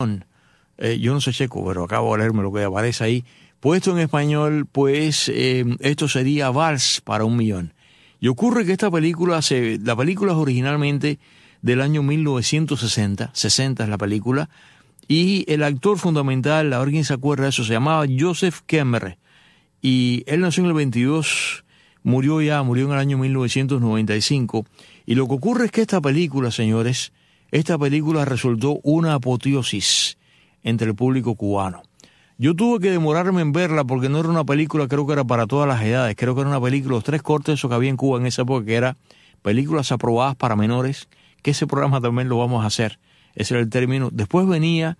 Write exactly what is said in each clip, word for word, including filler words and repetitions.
Eh, yo no sé checo, pero acabo de leerme lo que aparece ahí. Puesto en español, pues eh, esto sería Vals para un millón. Y ocurre que esta película, se, la película es originalmente del año mil novecientos sesenta, sesenta es la película, y el actor fundamental, a ver quién se acuerda de eso, se llamaba Joseph Kemmerer, y él nació en el veintidós, murió ya, murió en el año mil novecientos noventa y cinco, y lo que ocurre es que esta película, señores, esta película resultó una apoteosis entre el público cubano. Yo tuve que demorarme en verla porque no era una película, creo que era para todas las edades, creo que era una película, los tres cortes eso que había en Cuba en esa época, que era películas aprobadas para menores, que ese programa también lo vamos a hacer, ese era el término. Después venía,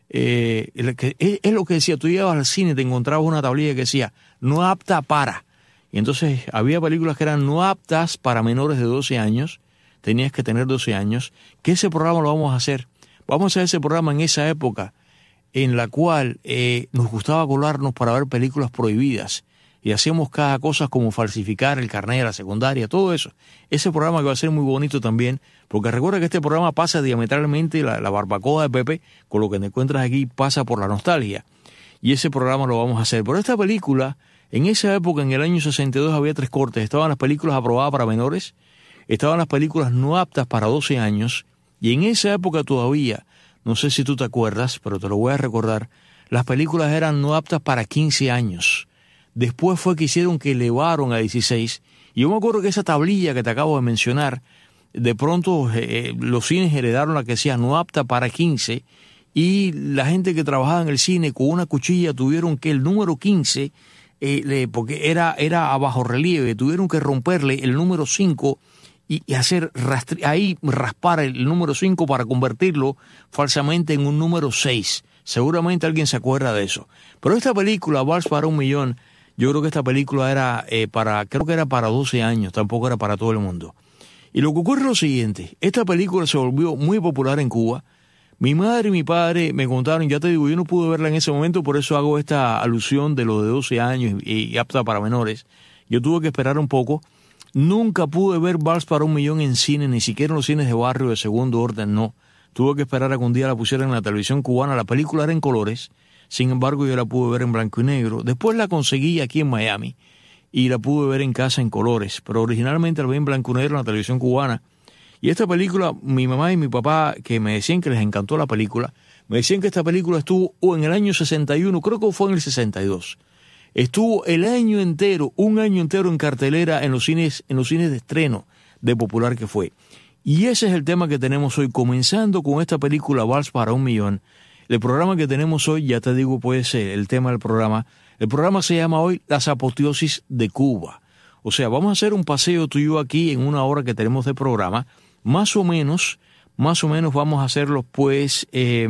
eh, el que, es, es lo que decía, tú ibas al cine y te encontrabas una tablilla que decía, no apta para, y entonces había películas que eran no aptas para menores de doce años, tenías que tener doce años, que ese programa lo vamos a hacer, vamos a hacer ese programa en esa época, en la cual eh, nos gustaba colarnos para ver películas prohibidas y hacíamos cada cosa como falsificar el carnet de la secundaria, todo eso. Ese programa que va a ser muy bonito también, porque recuerda que este programa pasa diametralmente, la, la barbacoa de Pepe, con lo que te encuentras aquí, pasa por la nostalgia. Y ese programa lo vamos a hacer. Pero esta película, en esa época, en el año sesenta y dos, había tres cortes. Estaban las películas aprobadas para menores, estaban las películas no aptas para doce años, y en esa época todavía, no sé si tú te acuerdas, pero te lo voy a recordar, las películas eran no aptas para quince años. Después fue que hicieron que elevaron a dieciséis. Y yo me acuerdo que esa tablilla que te acabo de mencionar, de pronto eh, los cines heredaron la que decía no apta para quince, y la gente que trabajaba en el cine con una cuchilla tuvieron que el número quince, eh, le, porque era, era a bajo relieve, tuvieron que romperle el número cinco y, y hacer rastri- ahí raspar el número cinco para convertirlo falsamente en un número seis. Seguramente alguien se acuerda de eso. Pero esta película, Vals para un millón, yo creo que esta película era eh, para, creo que era para doce años, tampoco era para todo el mundo. Y lo que ocurre es lo siguiente, esta película se volvió muy popular en Cuba. Mi madre y mi padre me contaron, ya te digo, yo no pude verla en ese momento, por eso hago esta alusión de lo de doce años y, y apta para menores. Yo tuve que esperar un poco. Nunca pude ver Vals para un millón en cine, ni siquiera en los cines de barrio de segundo orden, no. Tuve que esperar a que un día la pusieran en la televisión cubana. La película era en colores, sin embargo yo la pude ver en blanco y negro. Después la conseguí aquí en Miami y la pude ver en casa en colores, pero originalmente la vi en blanco y negro en la televisión cubana. Y esta película, mi mamá y mi papá, que me decían que les encantó la película, me decían que esta película estuvo en el año sesenta y uno, creo que fue en el sesenta y dos. Estuvo el año entero, un año entero en cartelera en los cines, en los cines de estreno de popular que fue. Y ese es el tema que tenemos hoy, comenzando con esta película Vals para un millón. El programa que tenemos hoy, ya te digo pues el tema del programa, el programa se llama hoy Las apoteosis de Cuba. O sea, vamos a hacer un paseo tú y yo aquí en una hora que tenemos de programa, más o menos, más o menos vamos a hacerlo pues eh,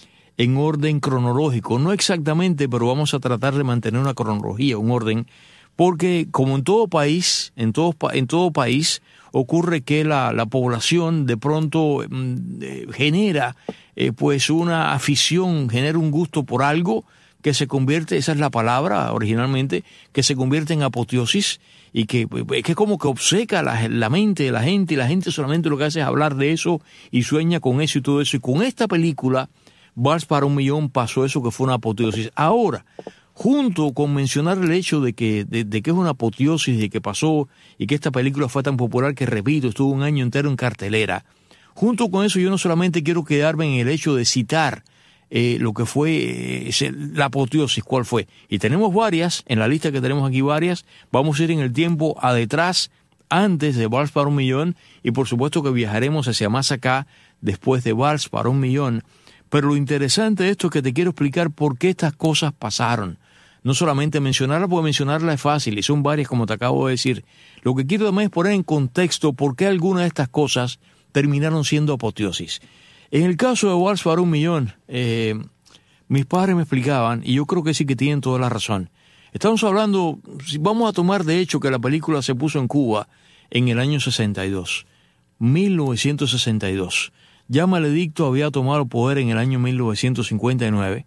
en orden cronológico, no exactamente, pero vamos a tratar de mantener una cronología, un orden, porque como en todo país, en todo, en todo país ocurre que la, la población de pronto eh, genera eh, pues una afición, genera un gusto por algo que se convierte, esa es la palabra originalmente, que se convierte en apoteosis y que, que como que obceca la, la mente de la gente, y la gente solamente lo que hace es hablar de eso y sueña con eso y todo eso. Y con esta película, Vals para un millón, pasó eso que fue una apoteosis. Ahora, junto con mencionar el hecho de que, de, de que es una apoteosis, de que pasó y que esta película fue tan popular que, repito, estuvo un año entero en cartelera, junto con eso yo no solamente quiero quedarme en el hecho de citar eh, lo que fue eh, la apoteosis, cuál fue. Y tenemos varias, en la lista que tenemos aquí varias, vamos a ir en el tiempo a detrás, antes de Vals para un millón, y por supuesto que viajaremos hacia más acá, después de Vals para un millón. Pero lo interesante de esto es que te quiero explicar por qué estas cosas pasaron. No solamente mencionarla, porque mencionarla es fácil, y son varias como te acabo de decir. Lo que quiero también es poner en contexto por qué algunas de estas cosas terminaron siendo apoteosis. En el caso de Vals para un millón, eh, mis padres me explicaban, y yo creo que sí que tienen toda la razón. Estamos hablando, vamos a tomar de hecho que la película se puso en Cuba en el año sesenta y dos, mil novecientos sesenta y dos. Ya Maledicto había tomado el poder en el año mil novecientos cincuenta y nueve,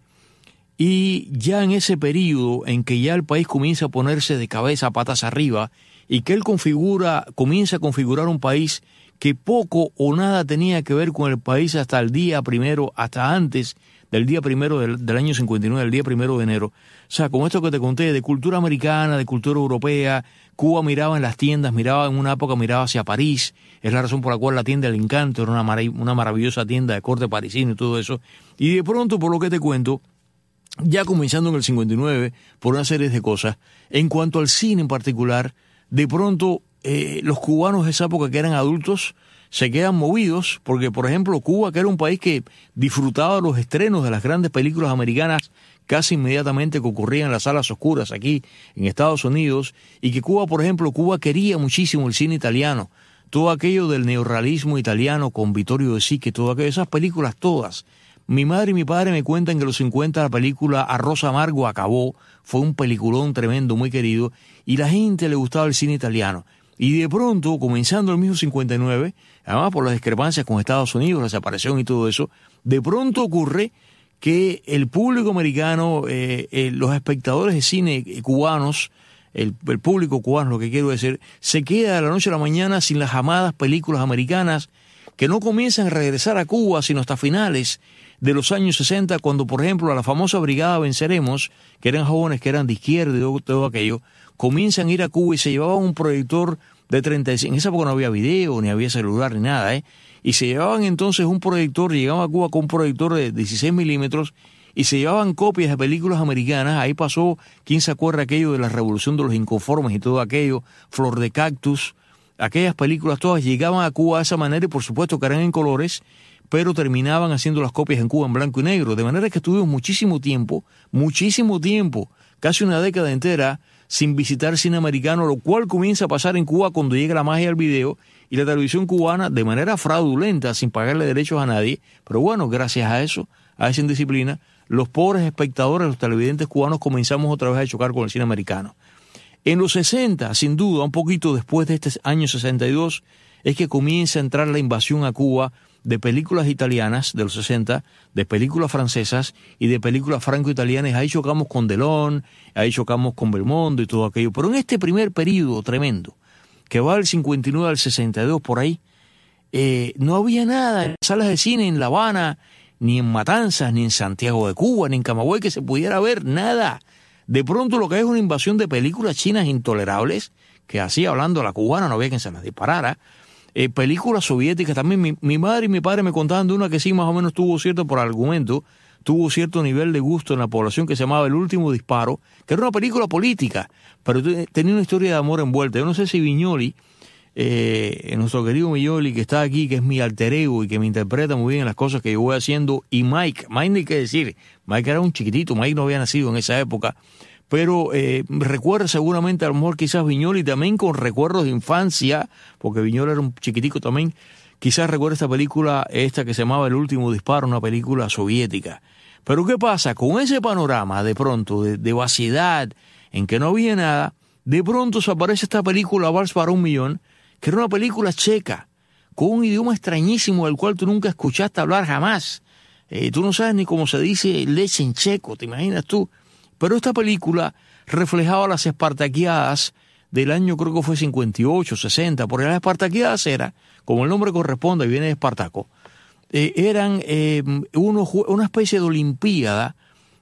y ya en ese periodo en que ya el país comienza a ponerse de cabeza patas arriba y que él configura, comienza a configurar un país que poco o nada tenía que ver con el país hasta el día primero, hasta antes del día primero del, del año cincuenta y nueve, del día primero de enero. O sea, con esto que te conté, de cultura americana, de cultura europea, Cuba miraba en las tiendas, miraba en una época, miraba hacia París, es la razón por la cual la tienda del Encanto era una, marav- una maravillosa tienda de corte parisino y todo eso. Y de pronto, por lo que te cuento, ya comenzando en el cincuenta y nueve, por una serie de cosas, en cuanto al cine en particular, de pronto eh, los cubanos de esa época que eran adultos se quedan movidos, porque por ejemplo Cuba, que era un país que disfrutaba de los estrenos de las grandes películas americanas casi inmediatamente que ocurrían en las salas oscuras aquí en Estados Unidos, y que Cuba, por ejemplo, Cuba quería muchísimo el cine italiano, todo aquello del neorrealismo italiano con Vittorio De Sica, todo aquello, esas películas todas. Mi madre y mi padre me cuentan que en los cincuenta la película Arroz Amargo acabó, fue un peliculón tremendo, muy querido, y la gente le gustaba el cine italiano. Y de pronto, comenzando el mismo cincuenta y nueve, además por las discrepancias con Estados Unidos, la separación y todo eso, de pronto ocurre que el público americano, eh, eh, los espectadores de cine cubanos, el, el público cubano, lo que quiero decir, se queda de la noche a la mañana sin las amadas películas americanas que no comienzan a regresar a Cuba sino hasta finales de los años sesenta, cuando por ejemplo a la famosa Brigada Venceremos, que eran jóvenes que eran de izquierda y todo, todo aquello, comienzan a ir a Cuba y se llevaban un proyector de treinta y cinco, en esa época no había video, ni había celular, ni nada, ¿eh? Y se llevaban entonces un proyector, llegaban a Cuba con un proyector de dieciséis milímetros y se llevaban copias de películas americanas. Ahí pasó, ¿quién se acuerda aquello de la Revolución de los Inconformes y todo aquello? Flor de Cactus, aquellas películas todas llegaban a Cuba de esa manera y por supuesto que eran en colores, pero terminaban haciendo las copias en Cuba en blanco y negro, de manera que estuvimos muchísimo tiempo, muchísimo tiempo, casi una década entera, sin visitar cine americano, lo cual comienza a pasar en Cuba cuando llega la magia del video y la televisión cubana de manera fraudulenta, sin pagarle derechos a nadie. Pero bueno, gracias a eso, a esa indisciplina, los pobres espectadores, los televidentes cubanos, comenzamos otra vez a chocar con el cine americano. En los sesenta, sin duda, un poquito después de este año sesenta y dos, es que comienza a entrar la invasión a Cuba de películas italianas de los sesenta, de películas francesas y de películas franco-italianas. Ahí chocamos con Delon, ahí chocamos con Belmondo y todo aquello. Pero en este primer periodo tremendo, que va del cincuenta y nueve al sesenta y dos por ahí, eh, no había nada en salas de cine en La Habana, ni en Matanzas, ni en Santiago de Cuba, ni en Camagüey que se pudiera ver, nada. De pronto lo que hay es una invasión de películas chinas intolerables, que así hablando a la cubana no había quien se las disparara. Eh, películas soviéticas también. Mi, mi madre y mi padre me contaban de una que sí más o menos tuvo cierto, por argumento, tuvo cierto nivel de gusto en la población, que se llamaba El Último Disparo, que era una película política, pero tenía una historia de amor envuelta. Yo no sé si Viñoli, eh, nuestro querido Viñoli, que está aquí, que es mi alter ego y que me interpreta muy bien las cosas que yo voy haciendo, y Mike, Mike ni qué decir, Mike era un chiquitito, Mike no había nacido en esa época, pero eh, recuerda seguramente a lo mejor quizás Viñoli también con recuerdos de infancia, porque Viñoli era un chiquitico también, quizás recuerda esta película, esta que se llamaba El Último Disparo, una película soviética. Pero ¿qué pasa? Con ese panorama de pronto de, de vaciedad, en que no había nada, de pronto se aparece esta película Vals para un millón, que era una película checa, con un idioma extrañísimo del cual tú nunca escuchaste hablar jamás. Eh, tú no sabes ni cómo se dice leche en checo, ¿te imaginas tú? Pero esta película reflejaba las espartaquiadas del año, creo que fue cincuenta y ocho, sesenta, porque las espartaquiadas era, como el nombre corresponde, viene de Espartaco, eh, eran eh, uno, una especie de olimpiada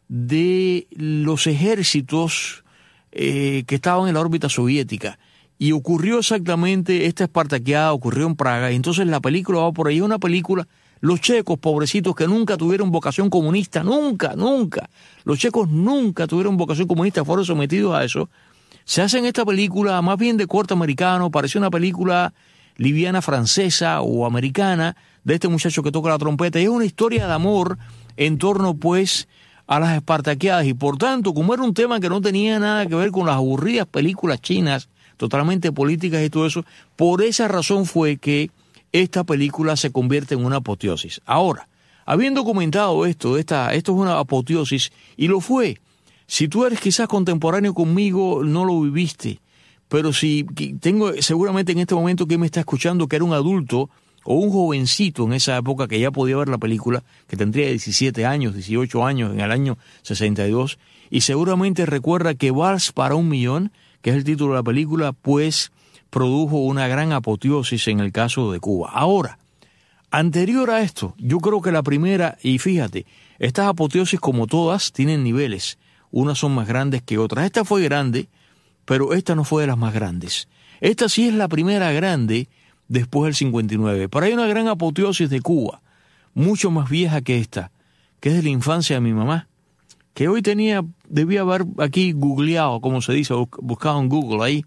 de los ejércitos eh, que estaban en la órbita soviética. Y ocurrió exactamente, esta espartaquiada ocurrió en Praga, y entonces la película va por ahí, una película. Los checos, pobrecitos, que nunca tuvieron vocación comunista, nunca, nunca. Los checos nunca tuvieron vocación comunista, fueron sometidos a eso. Se hacen esta película más bien de corte americano, parece una película liviana francesa o americana, de este muchacho que toca la trompeta. Y es una historia de amor en torno, pues, a las espartaquiadas. Y por tanto, como era un tema que no tenía nada que ver con las aburridas películas chinas, totalmente políticas y todo eso, por esa razón fue que esta película se convierte en una apoteosis. Ahora, habiendo comentado esto, esta, esto es una apoteosis, y lo fue. Si tú eres quizás contemporáneo conmigo, no lo viviste, pero si tengo seguramente en este momento que me está escuchando que era un adulto o un jovencito en esa época que ya podía ver la película, que tendría diecisiete años, dieciocho años en el año sesenta y dos, y seguramente recuerda que Vals para un millón, que es el título de la película, pues produjo una gran apoteosis en el caso de Cuba. Ahora, anterior a esto, yo creo que la primera, y fíjate, Estas apoteosis, como todas, tienen niveles. Unas son más grandes que otras. Esta fue grande, pero esta no fue de las más grandes. Esta sí es la primera grande después del cincuenta y nueve. Pero hay una gran apoteosis de Cuba, mucho más vieja que esta, que es de la infancia de mi mamá, que hoy tenía, debía haber aquí googleado, como se dice, buscado en Google ahí,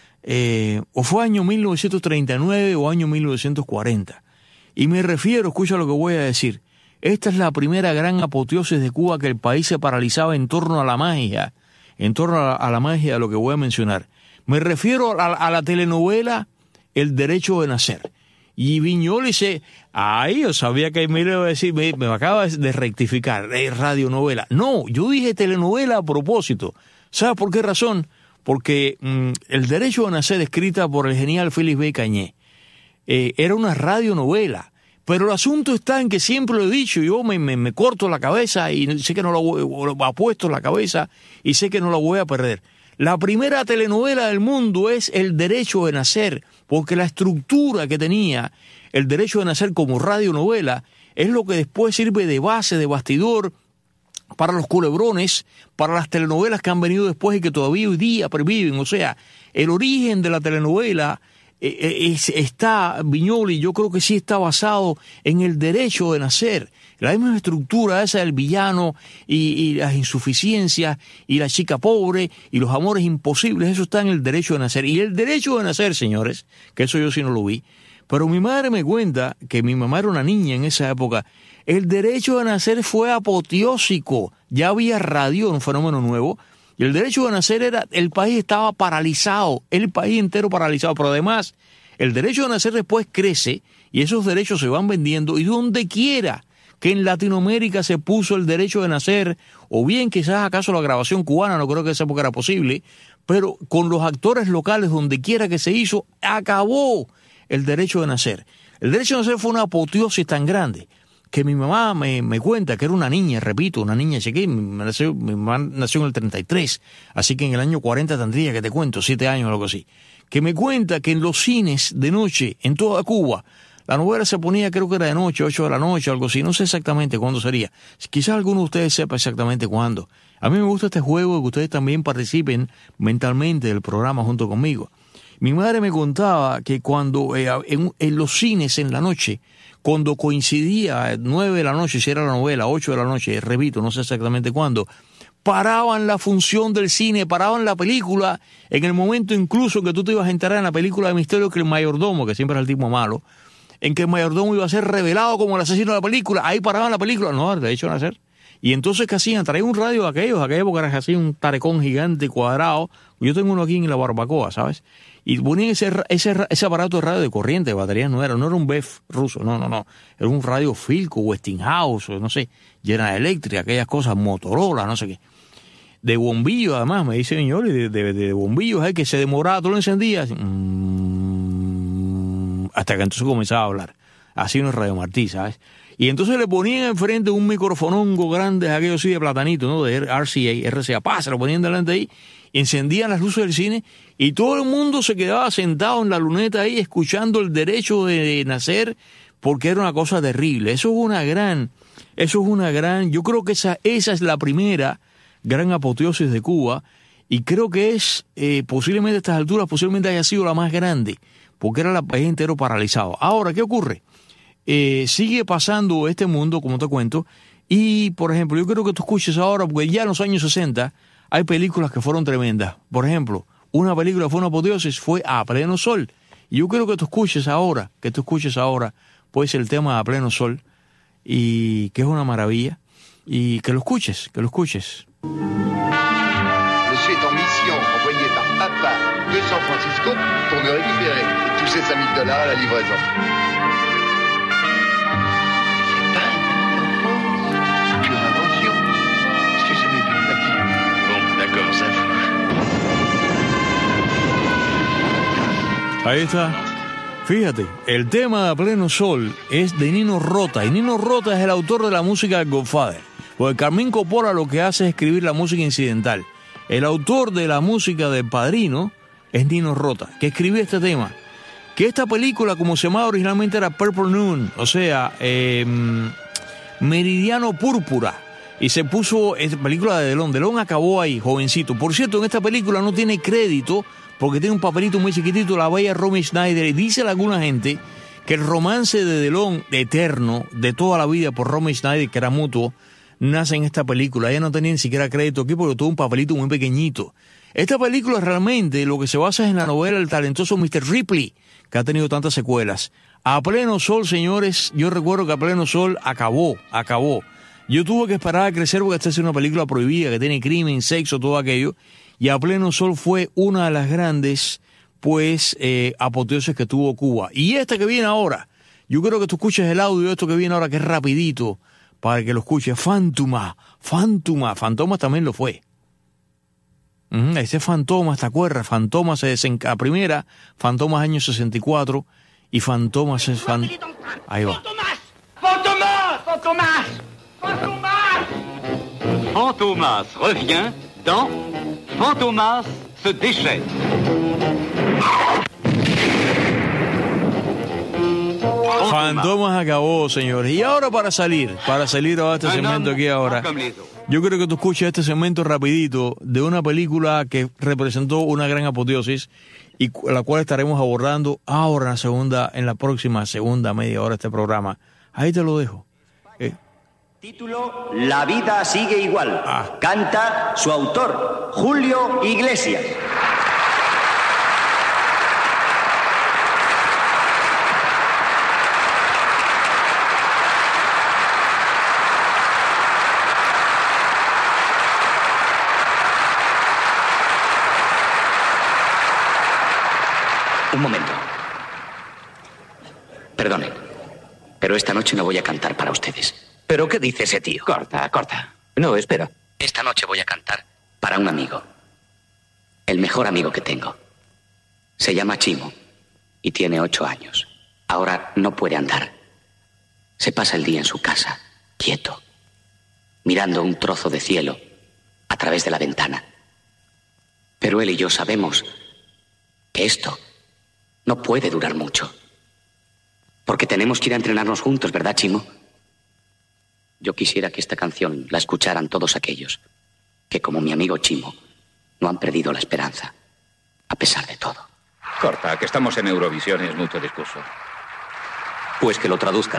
eh, o fue año mil novecientos treinta y nueve o año mil novecientos cuarenta. Y me refiero, escucha lo que voy a decir, esta es la primera gran apoteosis de Cuba, que el país se paralizaba en torno a la magia, en torno a la, a la magia de lo que voy a mencionar. Me refiero a, a la telenovela El Derecho de Nacer. Y Viñoly se, ay, yo sabía que me iba a decir, me, me acaba de rectificar, es radionovela. No, yo dije telenovela a propósito. ¿Sabes por qué razón? Porque mmm, El Derecho de Nacer, escrita por el genial Félix B. Cañé, eh, era una radionovela. Pero el asunto está en que siempre lo he dicho, yo me, me, me corto la cabeza y sé que no lo, lo apuesto la cabeza y sé que no la voy a perder. La primera telenovela del mundo es El Derecho de Nacer, porque la estructura que tenía El Derecho de Nacer como radionovela es lo que después sirve de base, de bastidor para los culebrones, para las telenovelas que han venido después y que todavía hoy día perviven. O sea, el origen de la telenovela eh, es, está, Viñoly, yo creo que sí está basado en el derecho de nacer. La misma estructura esa del villano y, y las insuficiencias y la chica pobre y los amores imposibles, eso está en El Derecho de Nacer. Y El Derecho de Nacer, señores, que eso yo sí no lo vi, pero mi madre me cuenta que mi mamá era una niña en esa época. El Derecho de Nacer fue apoteósico, ya había radio, un fenómeno nuevo, y El Derecho de Nacer era, el país estaba paralizado, el país entero paralizado, pero además el Derecho de Nacer después crece y esos derechos se van vendiendo y donde quiera que en Latinoamérica se puso El Derecho de Nacer, o bien quizás acaso la grabación cubana, no creo que esa época era posible, pero con los actores locales donde quiera que se hizo, acabó El Derecho de Nacer. El Derecho de Nacer fue una apoteosis tan grande que mi mamá me, me cuenta que era una niña, repito, una niña chiquita, mi, nació, mi mamá nació en el treinta y tres, así que en el año cuarenta tendría, que te cuento, siete años o algo así, que me cuenta que en los cines de noche, en toda Cuba, la novela se ponía, creo que era de noche, ocho de la noche, algo así, no sé exactamente cuándo sería. Quizás alguno de ustedes sepa exactamente cuándo. A mí me gusta este juego, que ustedes también participen mentalmente del programa junto conmigo. Mi madre me contaba que cuando eh, en, en los cines en la noche, cuando coincidía nueve de la noche, si era la novela, ocho de la noche, repito, no sé exactamente cuándo, paraban la función del cine, paraban la película, en el momento incluso que tú te ibas a enterar en la película de misterio que el mayordomo, que siempre era el tipo malo, en que el mayordomo iba a ser revelado como el asesino de la película, ahí paraban la película, no, de hecho no hacer. Y entonces, ¿qué hacían? Traían un radio de aquellos, aquella época era así, un tarecón gigante, cuadrado, yo tengo uno aquí en la barbacoa, ¿sabes? Y ponían ese, ese, ese aparato de radio de corriente, de baterías no era, no era un B E F ruso, no, no, no, era un radio Philco, Westinghouse, o no sé, General Electric, aquellas cosas, Motorola, no sé qué. De bombillos, además, me dice Viñoly, de, de, de bombillos, ahí que se demoraba, tú lo encendías, mmm, hasta que entonces comenzaba a hablar. Así no es Radio Martí, ¿sabes? Y entonces le ponían enfrente un microfonongo grande, aquello así de platanito, ¿no? De R C A, R C A, pa, se lo ponían delante ahí, encendían las luces del cine y todo el mundo se quedaba sentado en la luneta ahí escuchando El Derecho de Nacer, porque era una cosa terrible. Eso es una gran, eso es una gran, yo creo que esa, esa es la primera gran apoteosis de Cuba, y creo que es, eh, posiblemente a estas alturas, posiblemente haya sido la más grande, porque era el país entero paralizado. Ahora, ¿qué ocurre? Eh, sigue pasando este mundo, como te cuento, y, por ejemplo, yo creo que tú escuches ahora, porque ya en los años sesenta hay películas que fueron tremendas. Por ejemplo, una película que fue una apoteosis fue A Pleno Sol, y yo creo que tú escuches ahora, que tú escuches ahora, pues el tema A Pleno Sol, y que es una maravilla, y que lo escuches, que lo escuches. Monsieur est en mission, envoyé par Papa de San Francisco pour me récupérer et toucher cinq mille dollars à la livraison. C'est pas une pure invention. J'ai jamais vu de ma vie. Bon, d'accord, ça vous. Ahí está. Fíjate, el tema de A Pleno Sol es de Nino Rota, y Nino Rota es el autor de la música de Godfather. Porque Carmín Coppola lo que hace es escribir la música incidental. El autor de la música del Padrino es Nino Rota, que escribió este tema. Que esta película, como se llamaba originalmente, era Purple Noon, o sea, eh, Meridiano Púrpura. y se puso esta película de Delon. Delon acabó ahí, jovencito. Por cierto, en esta película no tiene crédito porque tiene un papelito muy chiquitito, la bella Romy Schneider, y dice alguna gente que el romance de Delon, eterno, de toda la vida por Romy Schneider, que era mutuo, nace en esta película. Ella no tenía ni siquiera crédito aquí porque tuvo un papelito muy pequeñito. Esta película realmente lo que se basa es en la novela del talentoso mister Ripley, que ha tenido tantas secuelas. A pleno sol, señores, yo recuerdo que A pleno sol acabó, acabó. Yo tuve que esperar a crecer porque esta es una película prohibida, que tiene crimen, sexo, todo aquello. Y A pleno sol fue una de las grandes, pues, eh, apoteosis que tuvo Cuba. Y esta que viene ahora, yo creo que tú escuches el audio de esto que viene ahora, que es rapidito, para que lo escuches. Fantoma, Fantoma, Fantomas también lo fue. Uh-huh, ese Fantomas, ¿te acuerdas? Fantomas se desenca primera, Fantomas año sesenta y cuatro, y Fantomas es fan... Ahí va. Fantomas, Fantomas, Fantomas. Fantomas revient dans Fantomas se déchaîne. Fantomas acabó, señores. Y ahora para salir, para salir a este segmento aquí ahora, yo creo que tú escuches este segmento rapidito de una película que representó una gran apoteosis y la cual estaremos abordando ahora en la segunda, en la próxima segunda media hora de este programa. Ahí te lo dejo. Eh. Título: La vida sigue igual. Ah. Canta su autor, Julio Iglesias. Un momento. Perdonen, pero esta noche no voy a cantar para ustedes. ¿Pero qué dice ese tío? Corta, corta. No, espera. Esta noche voy a cantar para un amigo. El mejor amigo que tengo. Se llama Chimo y tiene ocho años. Ahora no puede andar. Se pasa el día en su casa, quieto, mirando un trozo de cielo a través de la ventana. Pero él y yo sabemos que esto no puede durar mucho. Porque tenemos que ir a entrenarnos juntos, ¿verdad, Chimo? Yo quisiera que esta canción la escucharan todos aquellos que, como mi amigo Chimo, no han perdido la esperanza, a pesar de todo. Corta, que estamos en Eurovisión y es mucho discurso. Pues que lo traduzcan.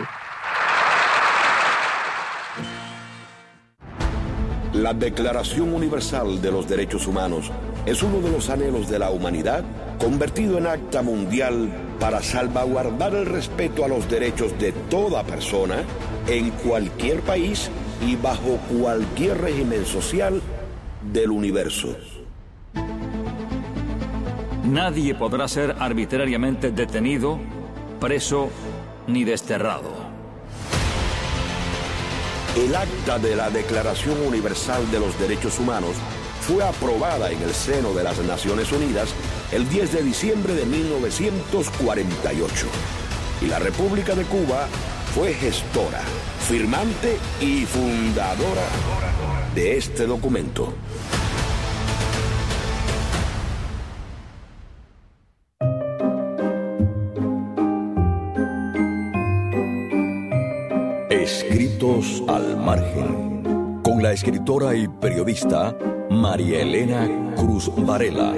La Declaración Universal de los Derechos Humanos es uno de los anhelos de la humanidad convertido en acta mundial para salvaguardar el respeto a los derechos de toda persona en cualquier país y bajo cualquier régimen social del universo. Nadie podrá ser arbitrariamente detenido, preso ni desterrado. El acta de la Declaración Universal de los Derechos Humanos fue aprobada en el seno de las Naciones Unidas el diez de diciembre de mil novecientos cuarenta y ocho. Y la República de Cuba fue gestora, firmante y fundadora de este documento. Escritos al margen, con la escritora y periodista María Elena Cruz Varela.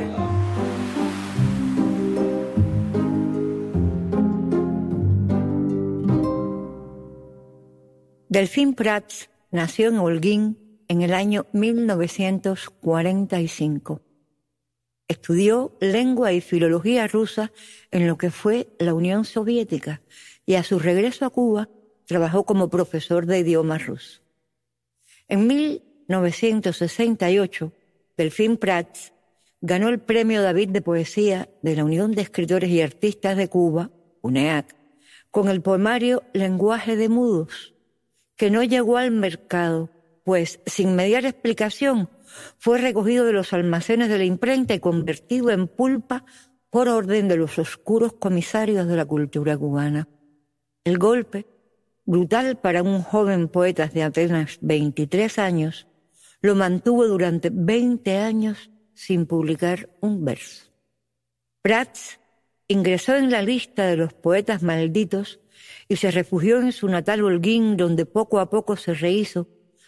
Delfín Prats nació en Holguín en el año mil novecientos cuarenta y cinco. Estudió lengua y filología rusa en lo que fue la Unión Soviética y a su regreso a Cuba trabajó como profesor de idioma ruso. En mil novecientos sesenta y ocho, Delfín Prats ganó el Premio David de Poesía de la Unión de Escritores y Artistas de Cuba, UNEAC, con el poemario Lenguaje de Mudos, que no llegó al mercado, pues, sin mediar explicación, fue recogido de los almacenes de la imprenta y convertido en pulpa por orden de los oscuros comisarios de la cultura cubana. El golpe, brutal para un joven poeta de apenas veintitrés años, lo mantuvo durante veinte años sin publicar un verso. Prats ingresó en la lista de los poetas malditos y se refugió en su natal Holguín, donde poco a poco se rehizo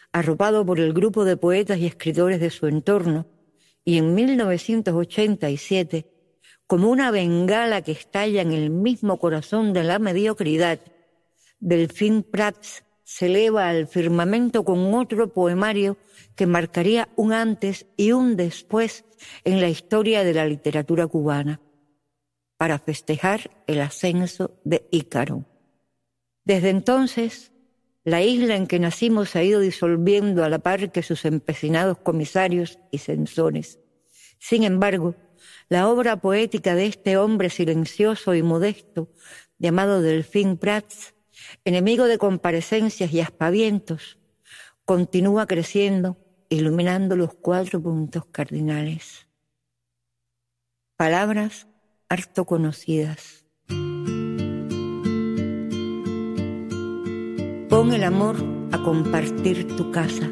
arropado por el grupo de poetas y escritores de su entorno, y en mil novecientos ochenta y siete, como una bengala que estalla en el mismo corazón de la mediocridad, Delfín Prats se eleva al firmamento con otro poemario que marcaría un antes y un después en la historia de la literatura cubana, para festejar el ascenso de Ícaro. Desde entonces, la isla en que nacimos se ha ido disolviendo a la par que sus empecinados comisarios y censores. Sin embargo, la obra poética de este hombre silencioso y modesto, llamado Delfín Prats, enemigo de comparecencias y aspavientos, continúa creciendo, iluminando los cuatro puntos cardinales. Palabras harto conocidas. Pon el amor a compartir tu casa.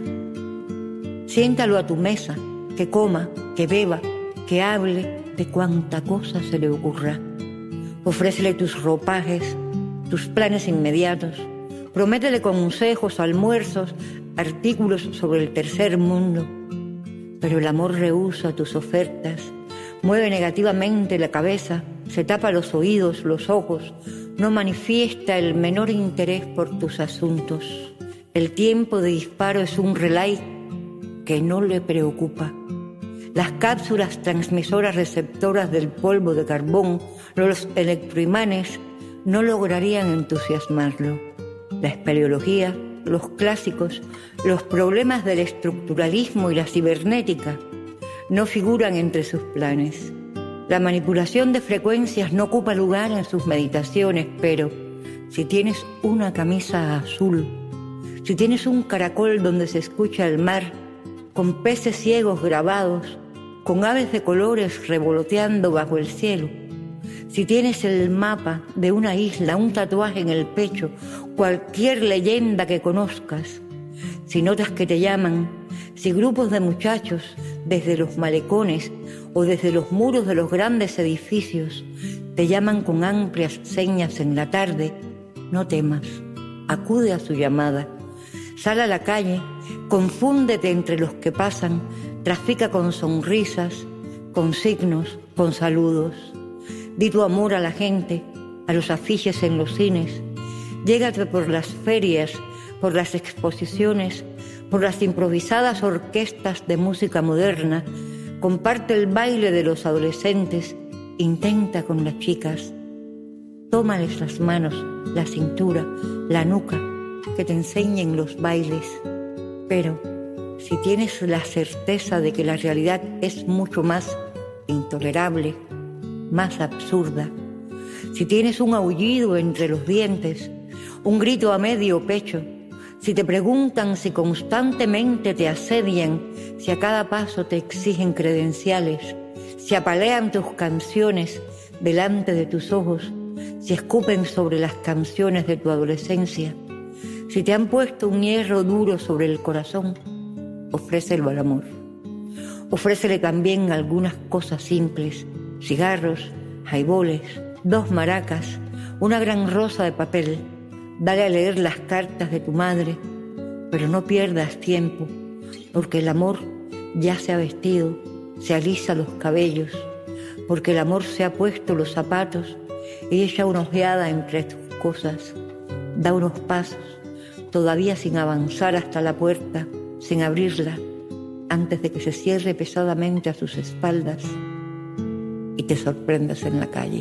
Siéntalo a tu mesa, que coma, que beba, que hable de cuanta cosa se le ocurra. Ofrécele tus ropajes, tus planes inmediatos. Prométele consejos, almuerzos, artículos sobre el tercer mundo. Pero el amor rehúsa tus ofertas, mueve negativamente la cabeza, se tapa los oídos, los ojos, no manifiesta el menor interés por tus asuntos. El tiempo de disparo es un relay que no le preocupa. Las cápsulas transmisoras receptoras del polvo de carbón, los electroimanes, no lograrían entusiasmarlo. La espeleología, los clásicos, los problemas del estructuralismo y la cibernética no figuran entre sus planes. La manipulación de frecuencias no ocupa lugar en sus meditaciones, pero si tienes una camisa azul, si tienes un caracol donde se escucha el mar, con peces ciegos grabados, con aves de colores revoloteando bajo el cielo, si tienes el mapa de una isla, un tatuaje en el pecho, cualquier leyenda que conozcas, si notas que te llaman, si grupos de muchachos desde los malecones o desde los muros de los grandes edificios te llaman con amplias señas en la tarde, no temas, acude a su llamada, sal a la calle, confúndete entre los que pasan, trafica con sonrisas, con signos, con saludos. Di tu amor a la gente, a los afiches en los cines. Llégate por las ferias, por las exposiciones, por las improvisadas orquestas de música moderna. Comparte el baile de los adolescentes. Intenta con las chicas. Tómales las manos, la cintura, la nuca, que te enseñen los bailes. Pero si tienes la certeza de que la realidad es mucho más intolerable, más absurda, si tienes un aullido entre los dientes, un grito a medio pecho, si te preguntan, si constantemente te asedian, si a cada paso te exigen credenciales, si apalean tus canciones delante de tus ojos, si escupen sobre las canciones de tu adolescencia, si te han puesto un hierro duro sobre el corazón, ofrécelo al amor. Ofrécele también algunas cosas simples, cigarros, jaiboles, dos maracas, una gran rosa de papel. Dale a leer las cartas de tu madre, pero no pierdas tiempo, porque el amor ya se ha vestido, se alisa los cabellos, porque el amor se ha puesto los zapatos y echa una ojeada entre tus cosas. Da unos pasos, todavía sin avanzar hasta la puerta, sin abrirla, antes de que se cierre pesadamente a sus espaldas y te sorprendas en la calle.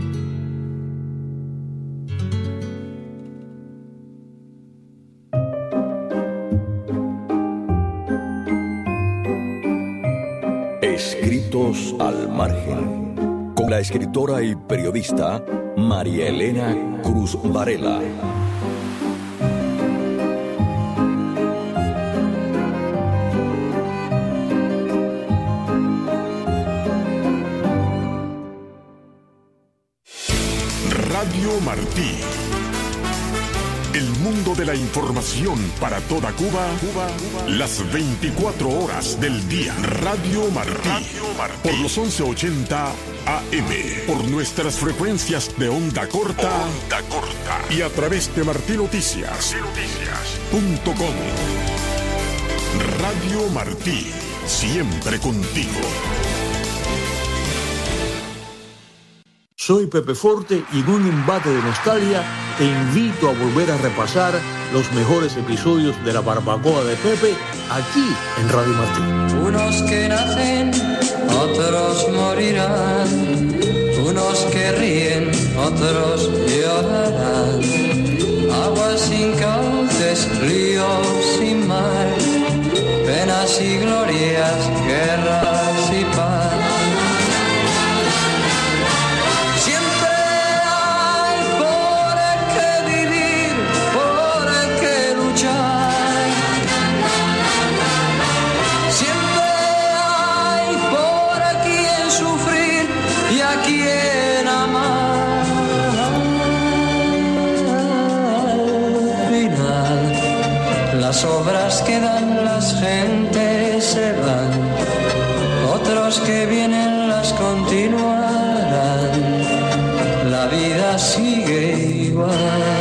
Escritos al margen, con la escritora y periodista María Elena Cruz Varela. Radio Martí. El mundo de la información para toda Cuba, Cuba, Cuba, las veinticuatro horas del día. Radio Martí. Radio Martí. Por los once ochenta A M. Por nuestras frecuencias de onda corta. Onda corta. Y a través de martinoticias punto com. Radio Martí, siempre contigo. Soy Pepe Forte y en un embate de nostalgia te invito a volver a repasar los mejores episodios de la Barbacoa de Pepe aquí en Radio Martí. Unos que nacen, otros morirán. Unos que ríen, otros llorarán. Aguas sin cauces, ríos sin mar. Penas y glorias, guerras y paz. Las obras quedan, las gentes se van, otros que vienen las continuarán. La vida sigue igual.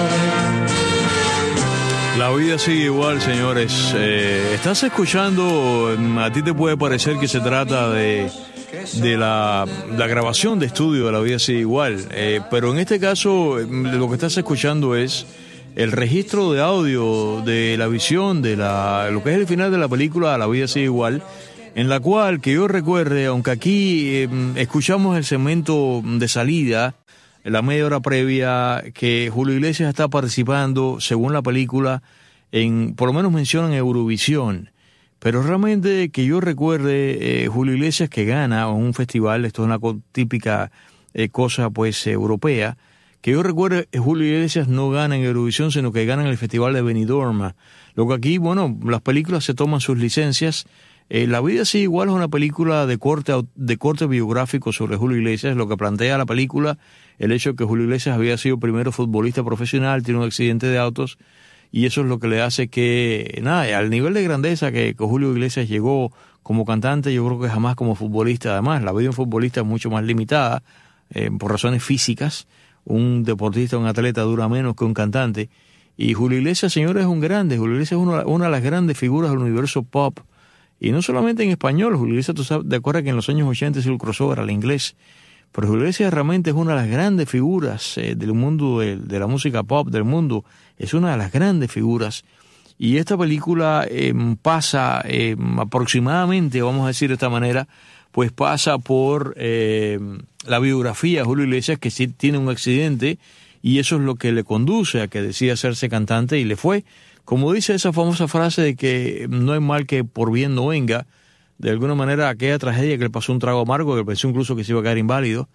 La vida sigue igual, señores. Eh, estás escuchando, a ti te puede parecer que se trata de, de la, la grabación de estudio de La vida sigue igual, eh, pero en este caso lo que estás escuchando es el registro de audio de la visión de la lo que es el final de la película La vida sigue igual, en la cual, que yo recuerde, aunque aquí eh, escuchamos el segmento de salida, la media hora previa, que Julio Iglesias está participando, según la película, en, por lo menos mencionan Eurovisión, pero realmente que yo recuerde, eh, Julio Iglesias que gana un festival, esto es una típica eh, cosa pues europea, que yo recuerde, Julio Iglesias no gana en Eurovisión, sino que gana en el Festival de Benidorm. Lo que aquí, bueno, las películas se toman sus licencias. Eh, La vida sigue igual es una película de corte, de corte biográfico sobre Julio Iglesias, lo que plantea la película, el hecho de que Julio Iglesias había sido primero futbolista profesional, tiene un accidente de autos, y eso es lo que le hace que, nada, al nivel de grandeza que, que Julio Iglesias llegó como cantante, yo creo que jamás como futbolista. Además, la vida de un futbolista es mucho más limitada, eh, por razones físicas. Un deportista, un atleta dura menos que un cantante. Y Julio Iglesias, señores, es un grande. Julio Iglesias es una, una de las grandes figuras del universo pop. Y no solamente en español. Julio Iglesias, tú sabes, de acuerdo que en los años ochenta hizo el crossover al inglés. Pero Julio Iglesias realmente es una de las grandes figuras eh, del mundo de, de la música pop del mundo. Es una de las grandes figuras. Y esta película eh, pasa eh, aproximadamente, vamos a decir de esta manera, pues pasa por eh, la biografía de Julio Iglesias, que sí tiene un accidente, y eso es lo que le conduce a que decida hacerse cantante, y le fue. Como dice esa famosa frase de que no hay mal que por bien no venga, de alguna manera aquella tragedia que le pasó un trago amargo, que pensó incluso que se iba a quedar inválido,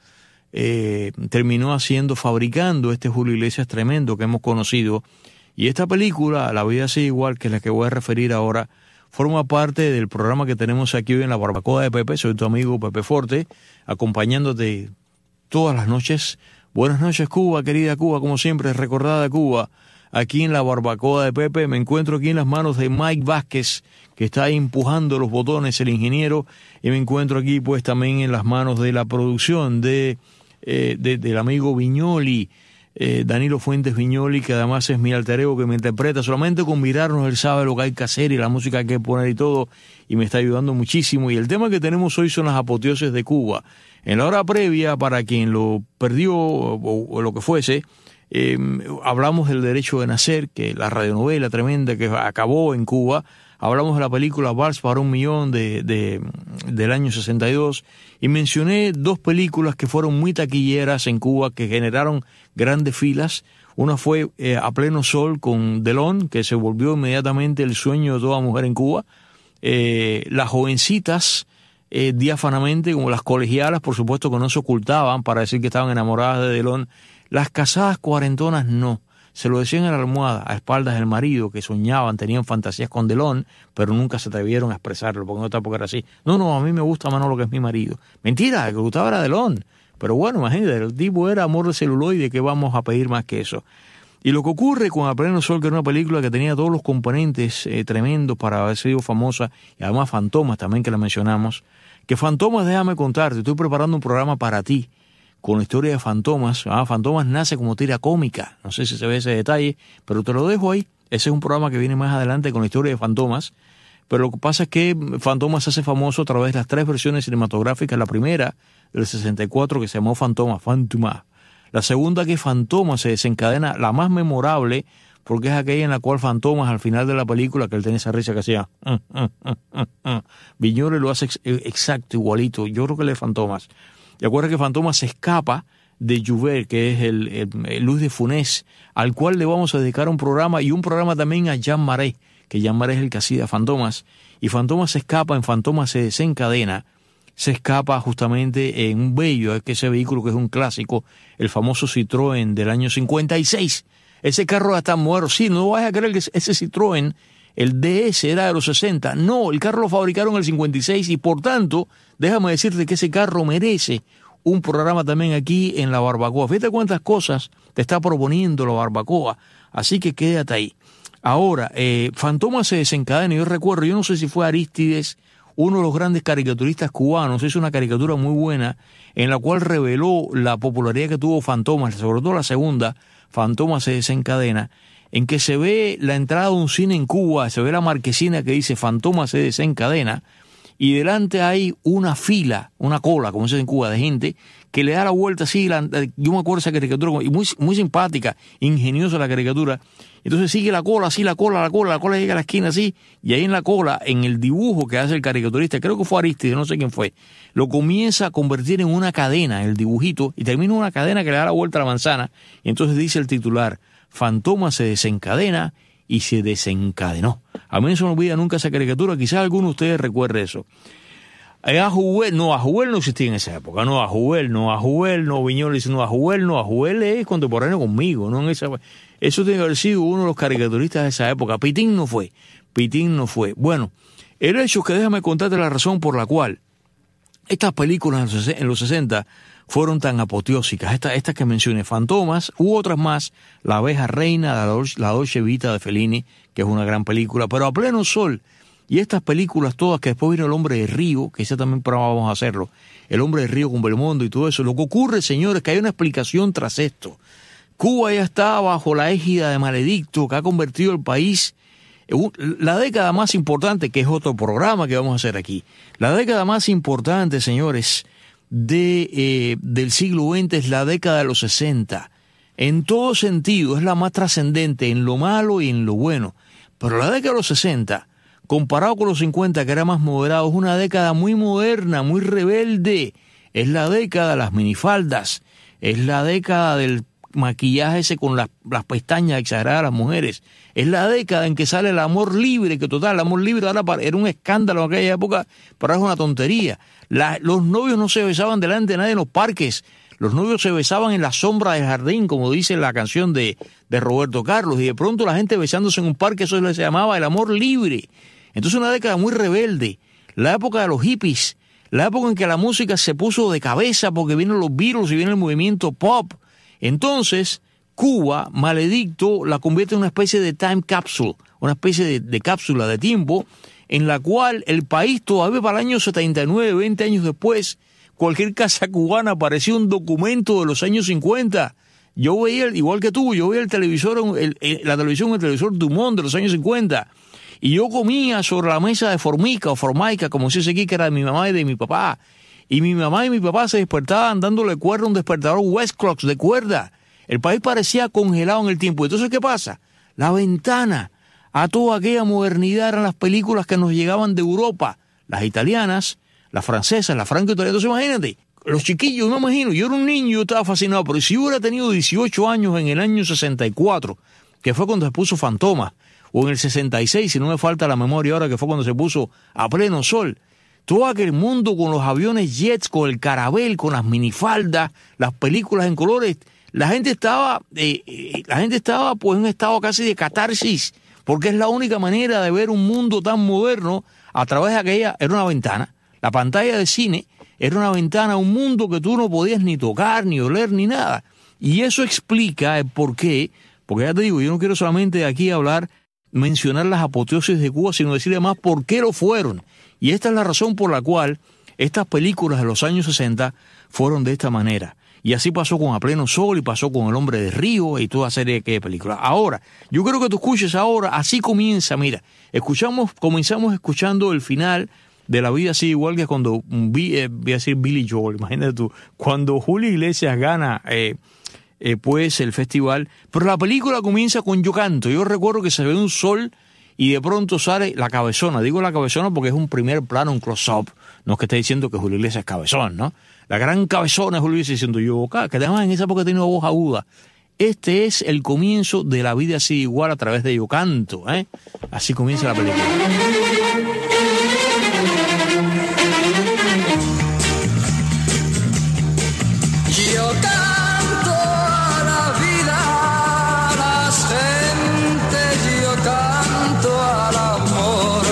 eh, terminó haciendo, fabricando este Julio Iglesias tremendo que hemos conocido. Y esta película, La vida sigue igual, que es la que voy a referir ahora, forma parte del programa que tenemos aquí hoy en la Barbacoa de Pepe. Soy tu amigo Pepe Forte, acompañándote todas las noches. Buenas noches, Cuba, querida Cuba, como siempre, recordada Cuba. Aquí en la Barbacoa de Pepe me encuentro aquí en las manos de Mike Vázquez, que está ahí empujando los botones, el ingeniero, y me encuentro aquí pues también en las manos de la producción de, eh, de del amigo Viñoli, Eh, Danilo Fuentes Viñoli, que además es mi alter ego, que me interpreta. Solamente con mirarnos él sabe lo que hay que hacer y la música que hay que poner y todo, y me está ayudando muchísimo. Y el tema que tenemos hoy son las apoteosis de Cuba. En la hora previa, para quien lo perdió o, o lo que fuese, eh, hablamos del derecho de nacer, que la radionovela tremenda que acabó en Cuba. Hablamos de la película Vals para un millón de, de, del año sesenta y dos, y mencioné dos películas que fueron muy taquilleras en Cuba, que generaron grandes filas. Una fue eh, A pleno sol con Delón, que se volvió inmediatamente el sueño de toda mujer en Cuba. Eh, las jovencitas, eh, diáfanamente, como las colegialas, por supuesto que no se ocultaban para decir que estaban enamoradas de Delón. Las casadas cuarentonas no. Se lo decían en la almohada, a espaldas del marido, que soñaban, tenían fantasías con Delón, pero nunca se atrevieron a expresarlo, porque no tampoco era así. No, no, a mí me gusta Manolo, que es mi marido. Mentira, el que gustaba era Delón. Pero bueno, imagínate, el tipo era amor de celuloide, que vamos a pedir más que eso. Y lo que ocurre con A pleno sol, que era una película que tenía todos los componentes eh, tremendos para haber sido famosa, y además Fantomas también, que la mencionamos, que Fantomas, déjame contarte, estoy preparando un programa para ti, con la historia de Fantomas. Ah, Fantomas nace como tira cómica, no sé si se ve ese detalle, pero te lo dejo ahí. Ese es un programa que viene más adelante con la historia de Fantomas. pero lo que pasa es que Fantomas se hace famoso a través de las tres versiones cinematográficas. La primera, del sesenta y cuatro, que se llamó Fantomas, Fantoma. La segunda, que Fantomas se desencadena, la más memorable, porque es aquella en la cual Fantomas, al final de la película, que él tenía esa risa que hacía, mm, mm, mm, mm, mm. Viñoles lo hace ex exacto, igualito. Yo creo que él es Fantomas. Y acuerda que Fantomas se escapa de Joubert, que es el, el, el Luis de Funès, al cual le vamos a dedicar un programa, y un programa también a Jean Marais, que Jean Marais es el que hacía Fantomas, y Fantomas se escapa, en Fantomas se desencadena, se escapa justamente en un Bello, que ese vehículo que es un clásico, el famoso Citroën del año cincuenta y seis. Ese carro ya está muerto. Sí, no vas a creer que ese Citroën, el D S, era de los sesenta. No, el carro lo fabricaron en el cincuenta y seis, y por tanto, déjame decirte que ese carro merece un programa también aquí en La Barbacoa. Fíjate cuántas cosas te está proponiendo La Barbacoa, así que quédate ahí. Ahora, eh, Fantomas se desencadena. Yo recuerdo, yo no sé si fue Arístides, uno de los grandes caricaturistas cubanos, hizo una caricatura muy buena en la cual reveló la popularidad que tuvo Fantomas, sobre todo la segunda, Fantomas se desencadena, en que se ve la entrada de un cine en Cuba, se ve la marquesina que dice Fantomas se desencadena, y delante hay una fila, una cola, como se dice en Cuba, de gente que le da la vuelta así. La, yo me acuerdo de esa caricatura, y muy, muy simpática, ingeniosa la caricatura. Entonces sigue la cola, así la cola, la cola, la cola llega a la esquina así, y ahí en la cola, en el dibujo que hace el caricaturista, creo que fue Arístides, no sé quién fue, lo comienza a convertir en una cadena, el dibujito, y termina una cadena que le da la vuelta a la manzana, y entonces dice el titular, Fantomas se desencadena, y se desencadenó. A mí no se me olvida nunca esa caricatura, quizás alguno de ustedes recuerde eso. A Joubert, no, a Joubert no existía en esa época, no, a Joubert, no, a Joubert, no, Viñoles, no, a Joubert, no, a Joubert es contemporáneo conmigo, no en esa. Eso tiene que haber sido uno de los caricaturistas de esa época. Pitín no fue, Pitín no fue. Bueno, el hecho es que déjame contarte la razón por la cual estas películas en los sesenta fueron tan apoteósicas, estas, estas que mencioné, Fantomas, u otras más, La abeja reina, La Dolce, la Dolce Vita de Fellini, que es una gran película, pero A pleno sol, y estas películas todas, que después vino El hombre de Río, que ese también vamos a hacerlo, El hombre de Río con Belmondo y todo eso. Lo que ocurre, señores, que hay una explicación tras esto. Cuba ya está bajo la égida de Maledicto, que ha convertido el país en la década más importante, que es otro programa que vamos a hacer aquí, la década más importante, señores, de eh, del siglo veinte es la década de los sesenta. En todo sentido, es la más trascendente, en lo malo y en lo bueno. Pero la década de los sesenta, comparado con los cincuenta, que era más moderado, es una década muy moderna, muy rebelde. Es la década de las minifaldas, es la década del maquillaje ese con las, las pestañas exageradas a las mujeres. Es la década en que sale el amor libre, que total, el amor libre ahora era un escándalo en aquella época, pero es una tontería. La, los novios no se besaban delante de nadie en los parques, los novios se besaban en la sombra del jardín, como dice la canción de, de Roberto Carlos, y de pronto la gente besándose en un parque, eso se llamaba el amor libre. Entonces una década muy rebelde, la época de los hippies, la época en que la música se puso de cabeza porque vienen los Beatles y viene el movimiento pop. Entonces, Cuba, Maledicto, la convierte en una especie de time capsule, una especie de, de cápsula de tiempo, en la cual el país todavía para el año setenta y nueve, veinte años después, cualquier casa cubana parecía un documento de los años cincuenta. Yo veía, igual que tú, yo veía el televisor, el, el, la televisión, el televisor Dumont de los años cincuenta, y yo comía sobre la mesa de formica o formaica, como se dice aquí, que era de mi mamá y de mi papá. Y mi mamá y mi papá se despertaban dándole cuerda a un despertador Westclox de cuerda. El país parecía congelado en el tiempo. Entonces, ¿qué pasa? La ventana a toda aquella modernidad eran las películas que nos llegaban de Europa. Las italianas, las francesas, las franco-italianas. Entonces, imagínate, los chiquillos, me imagino, yo era un niño, yo estaba fascinado, pero si yo hubiera tenido dieciocho años en el año sesenta y cuatro, que fue cuando se puso Fantomas, o en el sesenta y seis, si no me falta la memoria ahora, que fue cuando se puso A pleno sol, todo aquel mundo con los aviones jets, con el carabel, con las minifaldas, las películas en colores, la gente estaba, eh, eh, la gente estaba pues en un estado casi de catarsis, porque es la única manera de ver un mundo tan moderno a través de aquella, era una ventana, la pantalla de cine era una ventana a un mundo que tú no podías ni tocar, ni oler, ni nada. Y eso explica el por qué, porque ya te digo, yo no quiero solamente aquí hablar, mencionar las apoteosis de Cuba, sino decir además por qué lo fueron. Y esta es la razón por la cual estas películas de los años sesenta fueron de esta manera. Y así pasó con A Pleno Sol y pasó con El Hombre de Río y toda serie de películas. Ahora, yo creo que tú escuches ahora, así comienza, mira, escuchamos, comenzamos escuchando el final de La Vida Sigue Igual, que cuando, vi, eh, voy a decir Billy Joel, imagínate tú, cuando Julio Iglesias gana eh, eh, pues el festival, pero la película comienza con Yo Canto. Yo recuerdo que se ve un sol y de pronto sale la cabezona. Digo la cabezona porque es un primer plano, un close-up. No es que esté diciendo que Julio Iglesias es cabezón, ¿no? La gran cabezona es Julio Iglesias diciendo yo, que además en esa época tenía una voz aguda. Este es el comienzo de La Vida Sigue Igual a través de Yo Canto, ¿eh? Así comienza la película. Yo canto a la vida, a las gentes, yo canto al amor,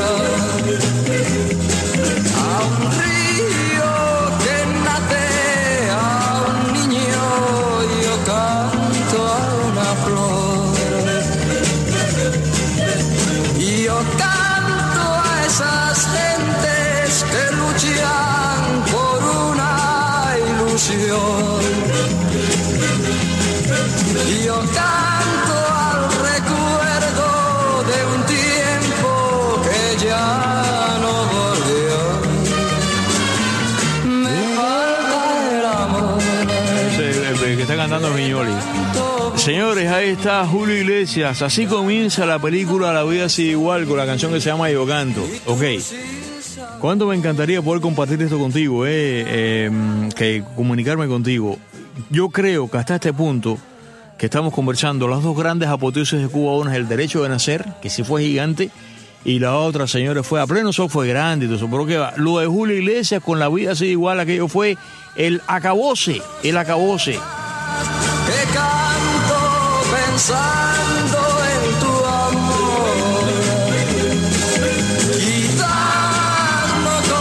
a un río que nace, a un niño, yo canto a una flor, y yo canto a esas gentes que luchan por una ilusión. Yo canto al recuerdo de un tiempo que ya no volvió. Me falta el amor. El que está cantando Miñoli. Señores, ahí está Julio Iglesias. Así comienza la película La Vida Sigue Igual con la canción que se llama Yo Canto. Ok. ¿Cuánto me encantaría poder compartir esto contigo? Eh, eh, que comunicarme contigo. Yo creo que hasta este punto que estamos conversando, las dos grandes apoteosis de Cuba, una es El Derecho de Nacer, que sí fue gigante, y la otra, señores, fue A Pleno Sol, fue grande y todo eso. Pero que va, lo de Julio Iglesias con La Vida Sigue Igual, aquello fue el acabose, el acabose. Que canto pensando en tu amor, quizás no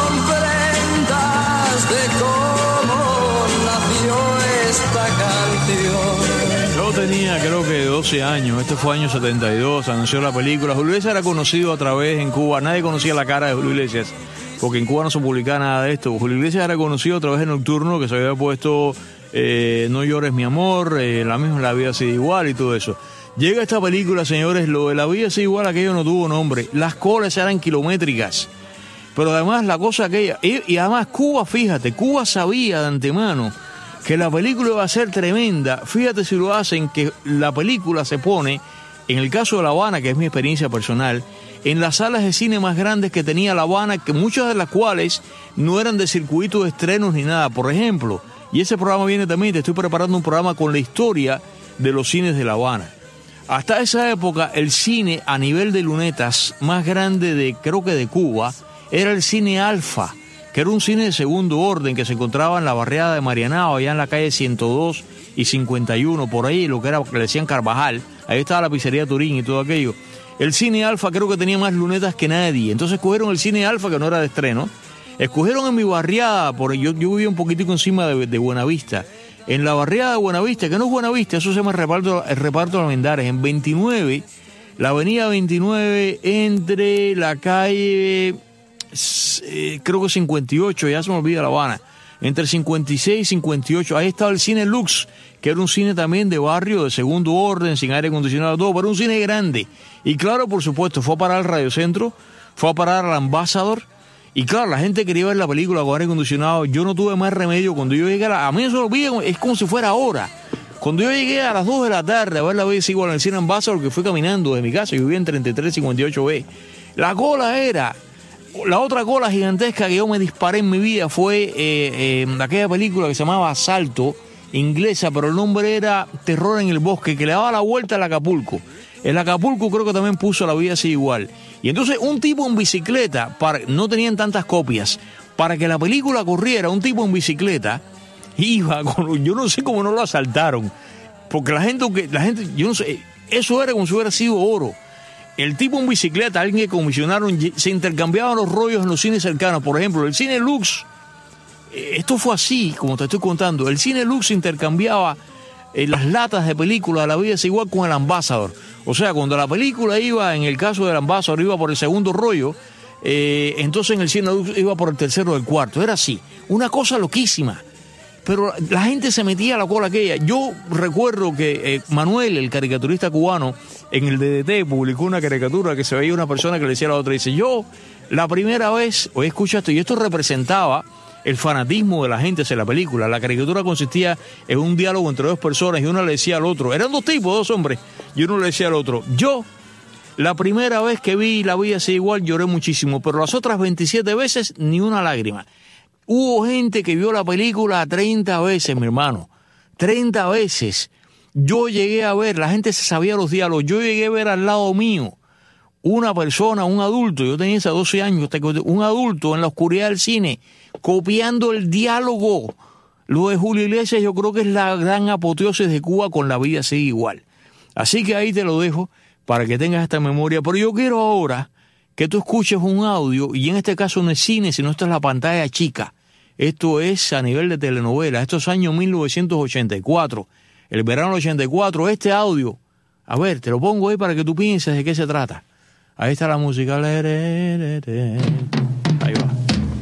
comprendas de cómo nació esta canción. Yo tenía creo que doce años, este fue año setenta y dos, anunció la película. Julio Iglesias era conocido a través en Cuba, nadie conocía la cara de Julio Iglesias, porque en Cuba no se publicaba nada de esto. Julio Iglesias era conocido a través de Nocturno, que se había puesto eh, No llores mi amor, eh, la misma La Vida Sigue Igual y todo eso. Llega esta película, señores, lo de La Vida Sigue Igual, aquello no tuvo nombre, las colas eran kilométricas, pero además la cosa aquella, y, y además Cuba, fíjate, Cuba sabía de antemano que la película iba a ser tremenda. Fíjate si lo hacen, que la película se pone, en el caso de La Habana, que es mi experiencia personal, en las salas de cine más grandes que tenía La Habana, que muchas de las cuales no eran de circuito de estrenos ni nada, por ejemplo. Y ese programa viene también, te estoy preparando un programa con la historia de los cines de La Habana. Hasta esa época, el cine a nivel de lunetas más grande de, creo que de Cuba, era el Cine Alfa, que era un cine de segundo orden que se encontraba en la barriada de Marianao, allá en la calle ciento dos y cincuenta y uno, por ahí, lo que era, que le decían Carvajal, ahí estaba la pizzería Turín y todo aquello. El Cine Alfa creo que tenía más lunetas que nadie, entonces escogieron el Cine Alfa, que no era de estreno, escogieron en mi barriada, por yo, yo vivía un poquitico encima de, de Buenavista, en la barriada de Buenavista, que no es Buenavista, eso se llama el reparto, el reparto de Almendares, en veintinueve, la avenida veintinueve, entre la calle... Eh, creo que cincuenta y ocho, ya se me olvida La Habana, entre cincuenta y seis y cincuenta y ocho, ahí estaba el Cine Lux, que era un cine también de barrio, de segundo orden, sin aire acondicionado, todo, pero un cine grande. Y claro, por supuesto, fue a parar al Radio Centro, fue a parar al Ambassador, y claro, la gente quería ver la película con aire acondicionado. Yo no tuve más remedio. Cuando yo llegué a la, a mí eso lo vi, es como si fuera ahora. Cuando yo llegué a las dos de la tarde a ver La Vida Sigue Igual en el Cine Ambassador, que fui caminando de mi casa, yo vivía en treinta y tres cincuenta y ocho B, la cola era... La otra cola gigantesca que yo me disparé en mi vida fue eh, eh, aquella película que se llamaba Asalto, inglesa, pero el nombre era Terror en el Bosque, que le daba la vuelta al Acapulco. El Acapulco creo que también puso La Vida Sigue Igual. Y entonces un tipo en bicicleta, para, no tenían tantas copias, para que la película corriera, un tipo en bicicleta iba con, yo no sé cómo no lo asaltaron, porque la gente, la gente, yo no sé, eso era como si hubiera sido oro. El tipo en bicicleta, alguien que comisionaron, se intercambiaban los rollos en los cines cercanos. Por ejemplo, el Cine Lux, esto fue así, como te estoy contando, el Cine Lux intercambiaba eh, las latas de película de La Vida Sigue Igual con el Ambassador. O sea, cuando la película iba, en el caso del Ambassador, iba por el segundo rollo, eh, entonces en el Cine Lux iba por el tercero o el cuarto. Era así, una cosa loquísima. pero la gente se metía a la cola aquella. Yo recuerdo que eh, Manuel, el caricaturista cubano, en el D D T publicó una caricatura que se veía una persona que le decía a la otra, dice, yo la primera vez, hoy escucha esto, y esto representaba el fanatismo de la gente hacia la película. La caricatura consistía en un diálogo entre dos personas y uno le decía al otro, eran dos tipos, dos hombres, y uno le decía al otro, yo la primera vez que vi La vida así igual lloré muchísimo, pero las otras veintisiete veces ni una lágrima. Hubo gente que vio la película treinta veces, mi hermano, treinta veces. Yo llegué a ver, la gente se sabía los diálogos, yo llegué a ver al lado mío una persona, un adulto, yo tenía esos doce años, un adulto en la oscuridad del cine, copiando el diálogo. Lo de Julio Iglesias yo creo que es la gran apoteosis de Cuba con La vida sigue igual. Así que ahí te lo dejo para que tengas esta memoria. Pero yo quiero ahora que tú escuches un audio, y en este caso no es cine, sino esta es la pantalla chica. Esto es a nivel de telenovela, estos años mil novecientos ochenta y cuatro, el verano del ochenta y cuatro, este audio. A ver, te lo pongo ahí para que tú pienses de qué se trata. Ahí está la música. Ahí va.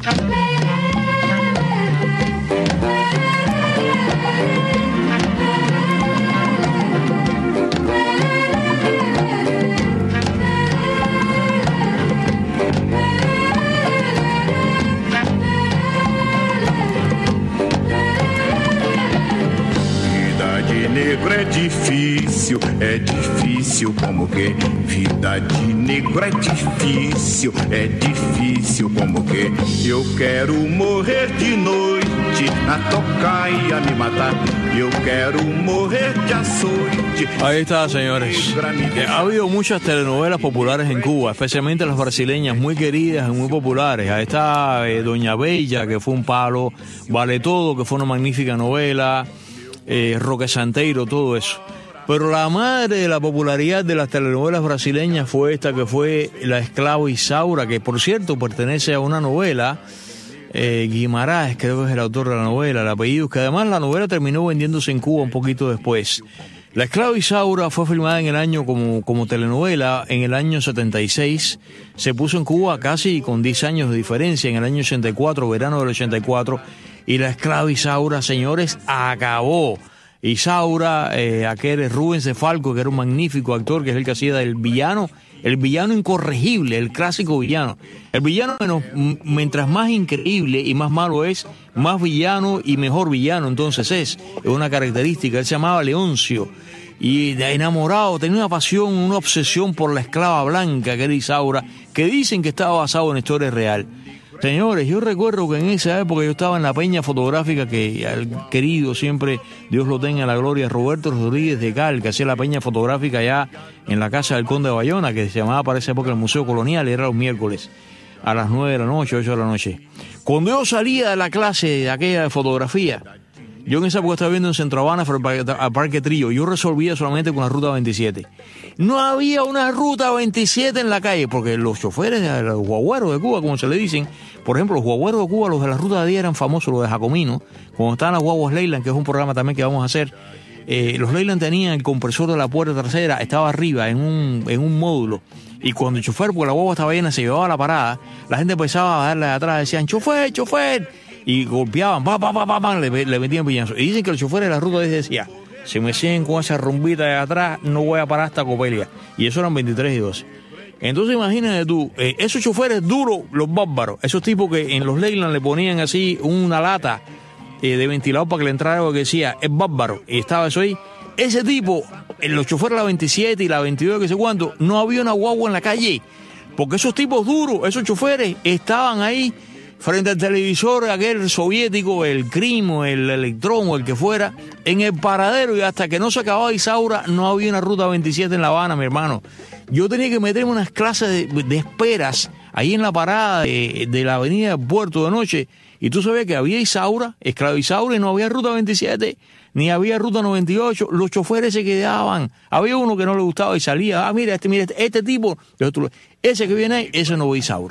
Negro é difícil, é difícil como que vida de negro é difícil, é difícil como que eu quero morrer de noite na tocaia me matar, eu quero morrer de açoite. Ahí está, señores. Eh, ha habido muchas telenovelas populares en Cuba, especialmente las brasileñas, muy queridas y muy populares. Ahí está eh, Doña Bella, que fue un palo, Vale Todo, que fue una magnífica novela. Eh, Roque Santeiro, todo eso. Pero la madre de la popularidad de las telenovelas brasileñas fue esta, que fue La esclava Isaura, que por cierto pertenece a una novela, eh, Guimarães creo que es el autor de la novela, el apellido, que además la novela terminó vendiéndose en Cuba un poquito después. La esclava Isaura fue filmada en el año como, como telenovela en el año setenta y seis, se puso en Cuba casi con diez años de diferencia, en el año ochenta y cuatro, verano del ochenta y cuatro, y La esclava Isaura, señores, acabó. Isaura, eh, aquel Rubens de Falco, que era un magnífico actor, que es el que hacía del villano, el villano incorregible, el clásico villano. El villano, menos, mientras más increíble y más malo es, más villano y mejor villano entonces es. Es una característica. Él se llamaba Leoncio y de enamorado, tenía una pasión, una obsesión por la esclava blanca, que era Isaura, que dicen que estaba basado en historia real. Señores, yo recuerdo que en esa época yo estaba en la peña fotográfica que al querido, siempre Dios lo tenga en la gloria, Roberto Rodríguez de Cal, que hacía la peña fotográfica allá en la casa del Conde de Bayona, que se llamaba para esa época el Museo Colonial, y era los miércoles a las nueve de la noche, ocho de la noche. Cuando yo salía de la clase de aquella de fotografía, yo en esa época estaba viendo en Centro Habana al Parque Trillo, yo resolvía solamente con la ruta veintisiete. No había una ruta veintisiete en la calle, porque los choferes de los guagüeros de Cuba, como se le dicen, por ejemplo, los guagüeros de Cuba, los de la ruta de día eran famosos, los de Jacomino, cuando estaban las guaguas Leyland, que es un programa también que vamos a hacer, eh, los Leyland tenían el compresor de la puerta trasera, estaba arriba en un, en un módulo, y cuando el chofer, porque la guagua estaba llena, se llevaba a la parada, la gente empezaba a darle de atrás, decían, chofer, chofer, y golpeaban, pa, pa, pa, pa, pa, le, le metían piñazos. Y dicen que los choferes de la ruta decían, si me siguen con esa rumbita de atrás, no voy a parar hasta Copelia. Y eso eran veintitrés y doce. Entonces imagínate tú, eh, esos choferes duros, los bárbaros, esos tipos que en los Leyland le ponían así una lata eh, de ventilador para que le entrara algo que decía, es bárbaro, y estaba eso ahí. Ese tipo, en los choferes de la veintisiete y la veintidós, que sé cuánto, no había una guagua en la calle, porque esos tipos duros, esos choferes, estaban ahí frente al televisor aquel soviético, el Crimo, el Electrón o el que fuera, en el paradero, y hasta que no se acababa Isaura no había una ruta veintisiete en La Habana, mi hermano. Yo tenía que meterme unas clases de, de esperas ahí en la parada de, de la avenida del Puerto de noche, y tú sabías que había Isaura, esclava Isaura, y no había ruta veintisiete, ni había ruta noventa y ocho, los choferes se quedaban, había uno que no le gustaba y salía, ah, mira, este, mira, este, este tipo, ese que viene ahí, ese no ve Isaura.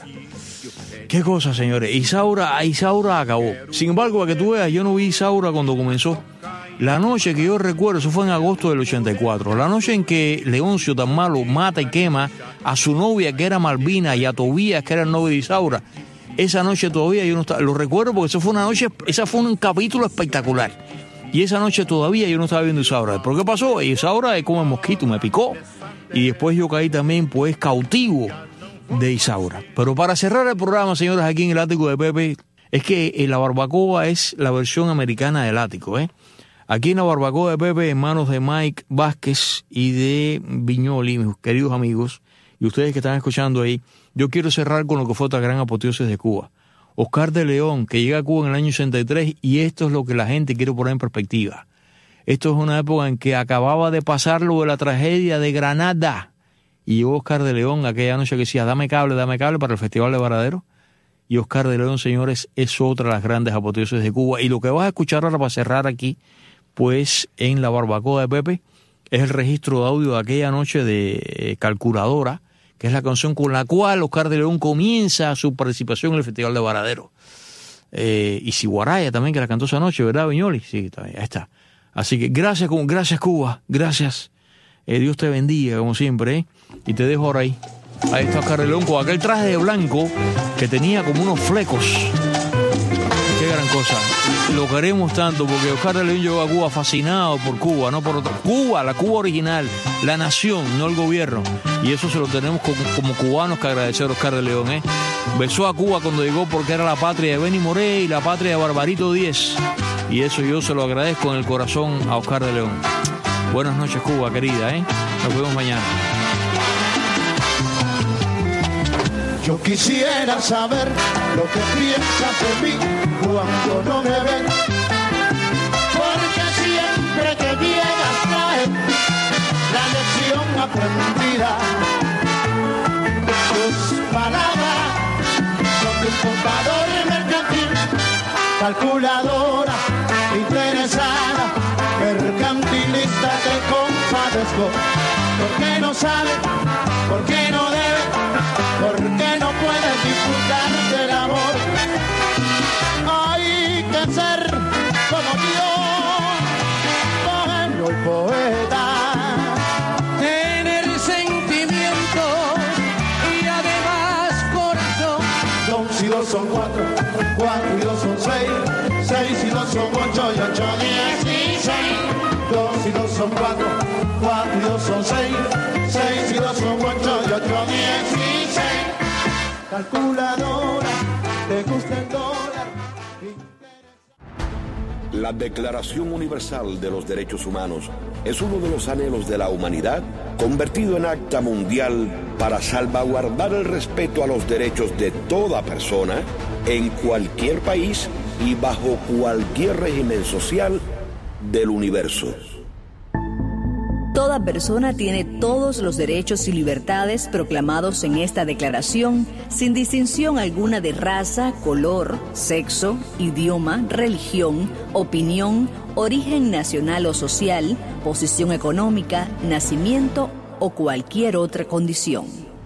Qué cosa, señores. Isaura, Isaura acabó. Sin embargo, para que tú veas, yo no vi Isaura cuando comenzó. La noche que yo recuerdo, eso fue en agosto del ochenta y cuatro, la noche en que Leoncio tan malo mata y quema a su novia, que era Malvina, y a Tobías, que era el novio de Isaura. Esa noche todavía yo no estaba, lo recuerdo porque eso fue una noche, esa fue un capítulo espectacular. Y esa noche todavía yo no estaba viendo Isaura. ¿Por qué pasó? Isaura es como el mosquito, me picó. Y después yo caí también, pues, cautivo de Isaura. Pero para cerrar el programa, señores, aquí en el ático de Pepe, es que eh, la barbacoa es la versión americana del ático, ¿eh? Aquí en la barbacoa de Pepe, en manos de Mike Vázquez y de Viñoli, mis queridos amigos, y ustedes que están escuchando ahí, yo quiero cerrar con lo que fue otra gran apoteosis de Cuba. Oscar de León, que llega a Cuba en el año sesenta y tres, y esto es lo que la gente quiere poner en perspectiva. Esto es una época en que acababa de pasar lo de la tragedia de Granada. Y llegó Oscar de León aquella noche que decía, dame cable, dame cable para el Festival de Varadero. Y Oscar de León, señores, es otra de las grandes apoteosis de Cuba. Y lo que vas a escuchar ahora para cerrar aquí, pues en la barbacoa de Pepe, es el registro de audio de aquella noche de Calculadora, que es la canción con la cual Oscar de León comienza su participación en el Festival de Varadero. Eh, y Siguaraya también, que la cantó esa noche, ¿verdad, Viñoli? Sí, también, ahí está. Así que gracias, gracias Cuba, gracias. Eh, Dios te bendiga, como siempre, ¿eh? Y te dejo ahora ahí. Ahí está Oscar de León con aquel traje de blanco que tenía como unos flecos. Qué gran cosa. Lo queremos tanto porque Oscar de León llegó a Cuba fascinado por Cuba, no por otro. Cuba, la Cuba original, la nación, no el gobierno. Y eso se lo tenemos como, como cubanos que agradecer a Oscar de León, ¿eh? Besó a Cuba cuando llegó porque era la patria de Benny Moré y la patria de Barbarito Díez. Y eso yo se lo agradezco en el corazón a Oscar de León. Buenas noches, Cuba, querida, ¿eh? Nos vemos mañana. Yo quisiera saber lo que piensas de mí cuando no me ven, porque siempre que llegas traes la lección aprendida. Tus palabras son de un contador mercantil, calculadora, interesada, mercantilista, te compadezco. ¿Por qué no sabe? ¿Por qué no debe? ¿Por qué no puedes disfrutar del amor? Hay que ser como Dios, bohemio y poeta, tener sentimiento y además corazón. Dos y dos son cuatro, cuatro y dos son seis, seis y dos son ocho y ocho dieciséis. Dos y dos son cuatro, cuatro y dos son seis, seis y dos son ocho y ocho dieciséis. Calculadora, te gusta el dólar. La Declaración Universal de los Derechos Humanos es uno de los anhelos de la humanidad convertido en acta mundial para salvaguardar el respeto a los derechos de toda persona en cualquier país y bajo cualquier régimen social del universo. Toda persona tiene todos los derechos y libertades proclamados en esta declaración, sin distinción alguna de raza, color, sexo, idioma, religión, opinión, origen nacional o social, posición económica, nacimiento o cualquier otra condición.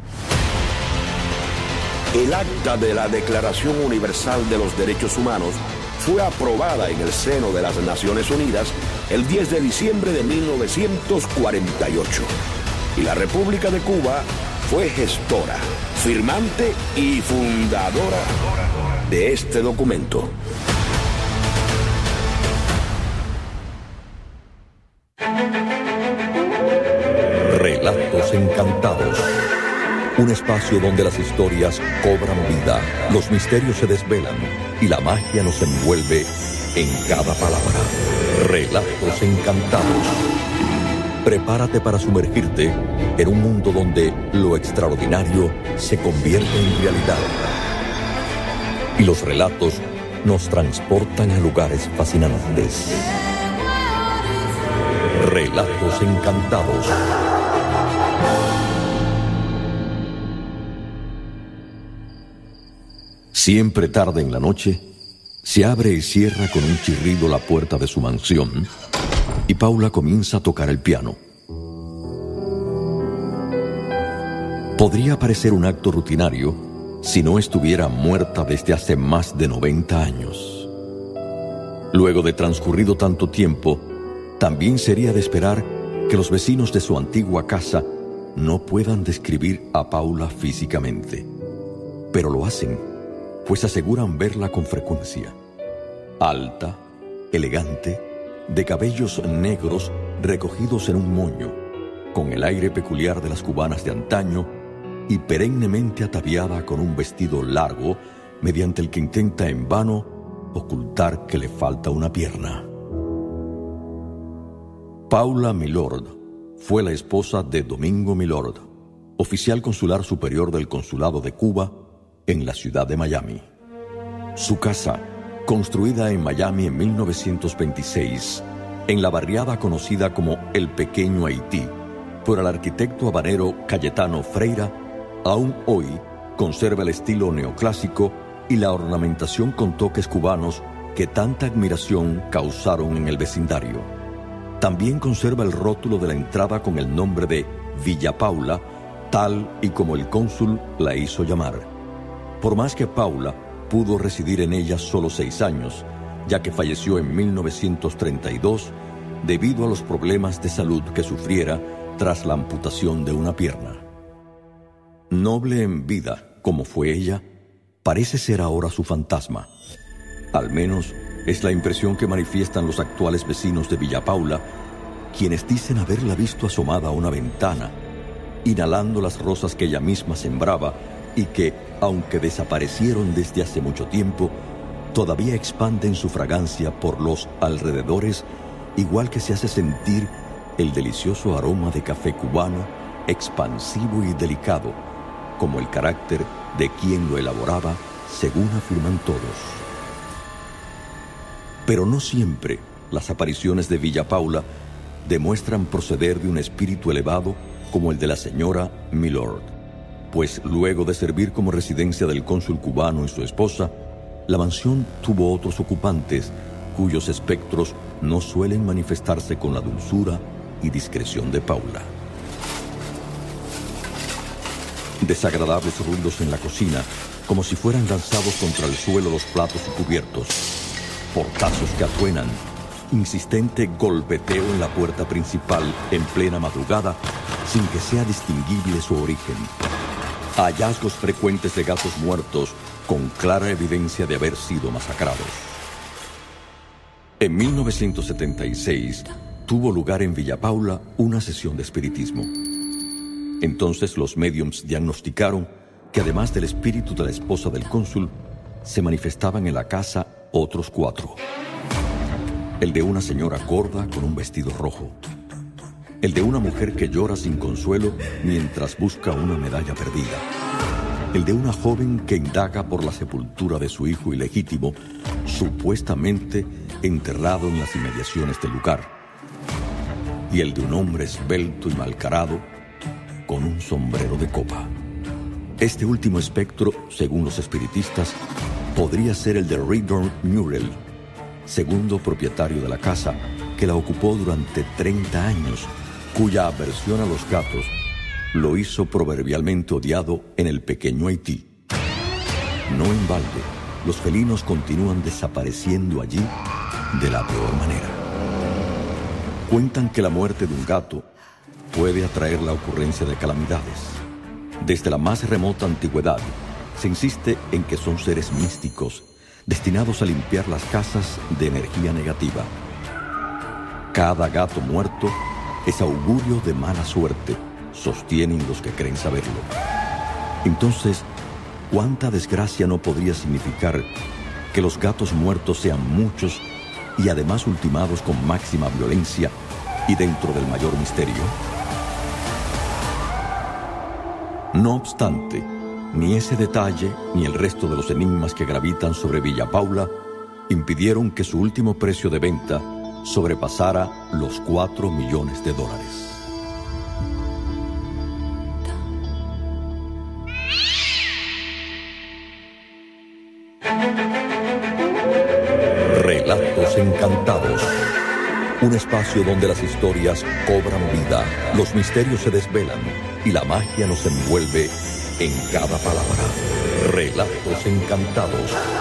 El acta de la Declaración Universal de los Derechos Humanos fue aprobada en el seno de las Naciones Unidas el diez de diciembre de mil novecientos cuarenta y ocho. Y la República de Cuba fue gestora, firmante y fundadora de este documento. Relatos Encantados. Un espacio donde las historias cobran vida, los misterios se desvelan y la magia nos envuelve en cada palabra. Relatos Encantados. Prepárate para sumergirte en un mundo donde lo extraordinario se convierte en realidad. Y los relatos nos transportan a lugares fascinantes. Relatos Encantados. Siempre tarde en la noche, se abre y cierra con un chirrido la puerta de su mansión y Paula comienza a tocar el piano. Podría parecer un acto rutinario si no estuviera muerta desde hace más de noventa años. Luego de transcurrido tanto tiempo, también sería de esperar que los vecinos de su antigua casa no puedan describir a Paula físicamente, pero lo hacen, pues aseguran verla con frecuencia. Alta, elegante, de cabellos negros recogidos en un moño, con el aire peculiar de las cubanas de antaño y perennemente ataviada con un vestido largo, mediante el que intenta en vano ocultar que le falta una pierna. Paula Milord fue la esposa de Domingo Milord, oficial consular superior del Consulado de Cuba en la ciudad de Miami. Su casa, construida en Miami en mil novecientos veintiséis, en la barriada conocida como El Pequeño Haití, por el arquitecto habanero Cayetano Freira, aún hoy conserva el estilo neoclásico y la ornamentación con toques cubanos que tanta admiración causaron en el vecindario. También conserva el rótulo de la entrada con el nombre de Villa Paula, tal y como el cónsul la hizo llamar. Por más que Paula pudo residir en ella solo seis años, ya que falleció en mil novecientos treinta y dos debido a los problemas de salud que sufriera tras la amputación de una pierna. Noble en vida, como fue ella, parece ser ahora su fantasma. Al menos es la impresión que manifiestan los actuales vecinos de Villa Paula, quienes dicen haberla visto asomada a una ventana, inhalando las rosas que ella misma sembraba y que, aunque desaparecieron desde hace mucho tiempo, todavía expanden su fragancia por los alrededores, igual que se hace sentir el delicioso aroma de café cubano, expansivo y delicado, como el carácter de quien lo elaboraba, según afirman todos. Pero no siempre las apariciones de Villa Paula demuestran proceder de un espíritu elevado como el de la señora Milord, pues luego de servir como residencia del cónsul cubano y su esposa, la mansión tuvo otros ocupantes cuyos espectros no suelen manifestarse con la dulzura y discreción de Paula. Desagradables ruidos en la cocina, como si fueran lanzados contra el suelo los platos y cubiertos, portazos que atuenan, insistente golpeteo en la puerta principal en plena madrugada sin que sea distinguible su origen, hallazgos frecuentes de gatos muertos con clara evidencia de haber sido masacrados. En mil novecientos setenta y seis tuvo lugar en Villa Paula una sesión de espiritismo. Entonces los médiums diagnosticaron que además del espíritu de la esposa del cónsul, se manifestaban en la casa otros cuatro. El de una señora gorda con un vestido rojo. El de una mujer que llora sin consuelo mientras busca una medalla perdida. El de una joven que indaga por la sepultura de su hijo ilegítimo, supuestamente enterrado en las inmediaciones del lugar. Y el de un hombre esbelto y malcarado con un sombrero de copa. Este último espectro, según los espiritistas, podría ser el de Ridor Murrell, segundo propietario de la casa, que la ocupó durante treinta años, cuya aversión a los gatos lo hizo proverbialmente odiado en el pequeño Haití. No en balde, los felinos continúan desapareciendo allí de la peor manera. Cuentan que la muerte de un gato puede atraer la ocurrencia de calamidades. Desde la más remota antigüedad, se insiste en que son seres místicos, destinados a limpiar las casas de energía negativa. Cada gato muerto es augurio de mala suerte, sostienen los que creen saberlo. Entonces, ¿cuánta desgracia no podría significar que los gatos muertos sean muchos y además ultimados con máxima violencia y dentro del mayor misterio? No obstante, ni ese detalle ni el resto de los enigmas que gravitan sobre Villa Paula impidieron que su último precio de venta sobrepasara los cuatro millones de dólares. Relatos Encantados. Un espacio donde las historias cobran vida, los misterios se desvelan y la magia nos envuelve en cada palabra. Relatos Encantados.